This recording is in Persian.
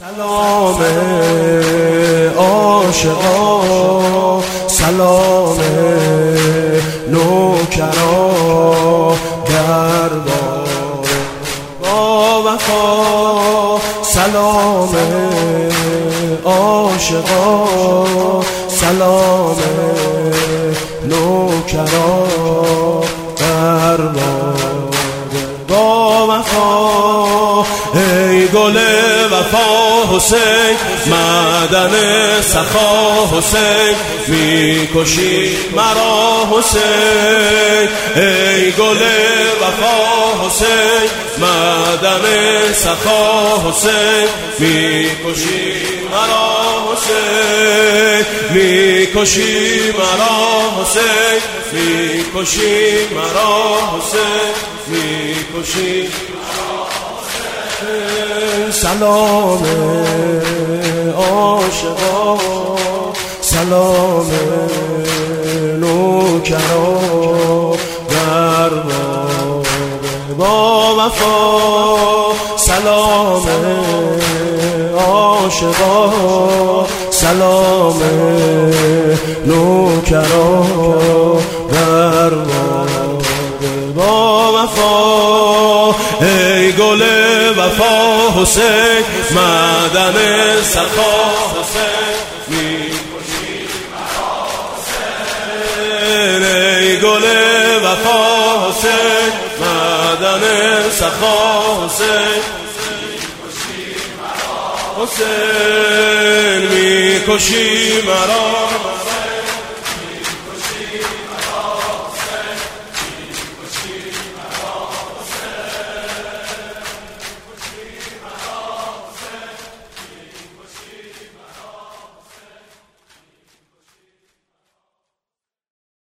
سلام عاشقا، سلام نوکرا، دربار با وفا. سلام عاشقا، سلام نوکرا، دربار با وفا. ای گل وفا حسین، معدن سخا حسین، میکشی مرا حسین. ای گل وفا حسین، معدن سخا حسین، میکشی مرا حسین. میکشی مرا حسین، میکشی مرا حسین، میکشی سلام عاشقا، سلام نوکرا، دربار با وفا. سلام عاشقا، سلام نوکرا، دربار با وفا. ای گل وفا حسین، معدن سخا حسین، میکشی مرا حسین. ای گل وفا حسین، معدن سخا حسین، میکشی مرا حسین، میکشی مرا.